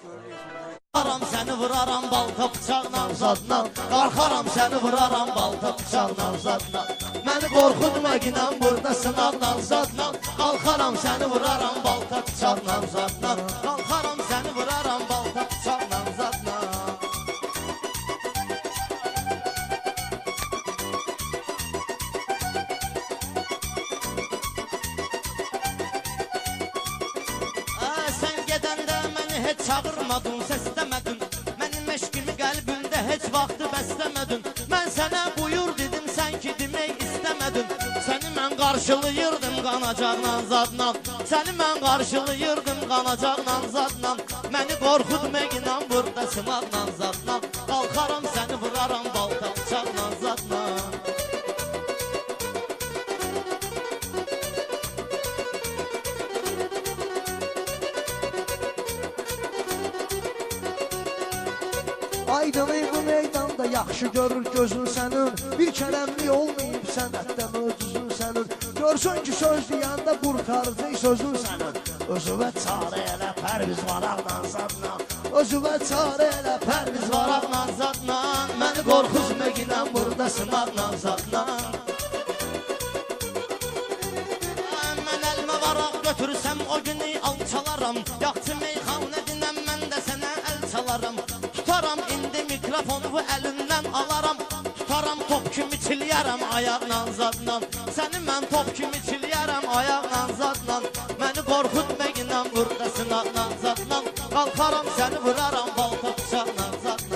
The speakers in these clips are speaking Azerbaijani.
Qalxaram səni vuraram balta bıçaqla zadla. Qalxaram səni vuraram balta bıçaqla zadla. Məni qorxutma ginən burada sınaqla zadla. Qalxaram səni vuraram balta bıçaqla zadla. Qalxaram səni vuraram balta bıçaqla zadla. Sən gedəndə məni heç çağırmadın, səsləmədin. Mənim eşqimi qəlbimdə heç vaxtı bəsləmədin. Mən sənə buyur dedim, sən ki demək istəmədin. Səni mən qarşılayırdım qanacaqla zadla. Səni mən qarşılayırdım qanacaqla zadla. Məni qorxutmaqla burada sınaqla zadla. Qalxaram səni vuraram balta bıçaqla zadla. Aydın bu meydanda yaxşı görür gözün sənin. Bir kələmli olmayıb sənətdən özün sənin. Görsün ki söz deyəndə qurtarıcı sözün sənin. Özüvə çarə elə pərviz varaqla zadla. Özüvə çarə elə pərviz varaqla zadla. Məni qorxutmaqla burada sınaqla zadla. Mən əlimə varaq götürsəm o günü alçalaram. Yaxçı meyxanə dinəm mən də sənə əl çalaram. Tutaram indi mikrofonu bu əlimdən alaram. Tutaram top kimi çiliyərəm ayaqla zadla. Səni mən top kimi çiliyərəm ayaqla zadla. Məni qorxutmaqla burada sınaqla zadla. Qalxaram səni vuraram balta bıçaqla zadla.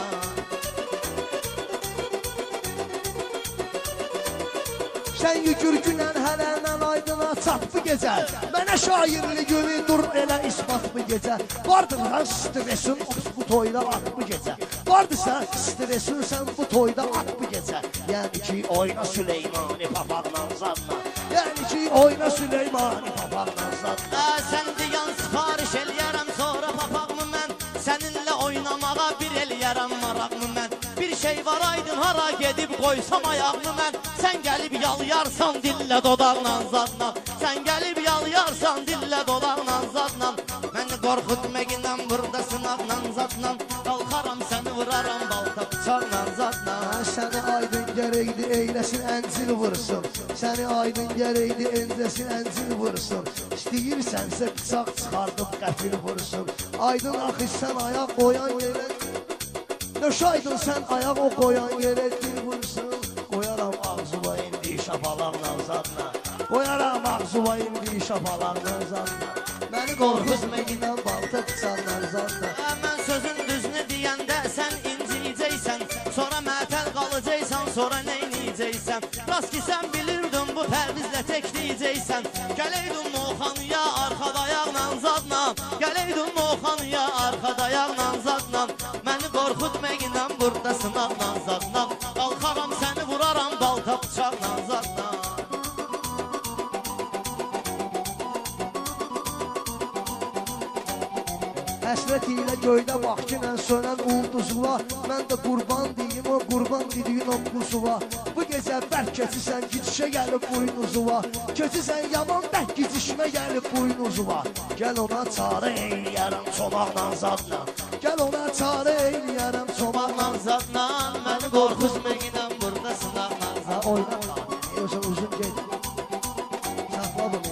Sən yükürkünən hələnən aydına çat bu gecə. Mənə şairli günü dur elə ispat bu gecə. Vardır lan stresin bu toyda at bu gecə. Vardırsa stresin sən bu toyda at bu gecə. Yəni ki oyna Süleymani papaqla zadla. Yəni ki oyna Süleymani papaqla zadla. Sən deyən sifariş eləyərəm sonra papaqmı mən. Səninlə oynamağa bir eləyərəm maraqmı mən. Bir şey var aydın hara gedib qoysam ayağımı mən. Sən gəlib yalyarsan dillə dodaqla zadla. Sən gəlib yalyarsan dillə dodaqla zadla. Məni qorxutmaqla burada sınaqla zadla. Qalxaram səni vuraram balta bıçaqla zadla. Səni aydın gərəkdi eyləsin əncil vursun. Səni aydın gərəkdi eyləsin əncil vursun. İstəyirsənsə bıçaq çıxardıb qəfil vursun. Aydın axı sən ayaq qoyan yerə. Nöş aydın sən ayaq o qoyan yerə dil vursun. Qoyaram ağzıma indi şapalaqla zadla. Qoyaram ağzıma indi şapalaqla zadla. Məni qorxutmaqla balta bıçaqla zadla. Mən sözün düzünü deyəndə sən inciyəcəksən. Sonra mətəl qalacaqsan, sonra neyniyəcəksən. Rast ki sən bilirdin bu pərvizlə tekləyəcəksən. Gələydin Moxanıya arxada ayaqla zadla. Gələydin Moxanıya arxada ayaqla zadla. Məni qorxutmaqla burada sınaqla zadla. Qalxaram səni vuraram balta bıçaqla zadla. Həsrət ilə göydə vaxtınla sönən ulduzula. Mən də qurban deyim o qurban dediyin o quzuva. Bu gecə bərk keçirsən gidişə gəlib buynuzuva. Keçirsən yaman bərk gidişmə gəlib buynuzuva. Gəl ona çarə eyləyərəm çomaqla zadla. Gəl ona çarə eyləyərəm çomaqla zadla. Məni qorxutmaqla burada sınaqla zadla. Oyna yoxsa uzun get. Saxla bunu.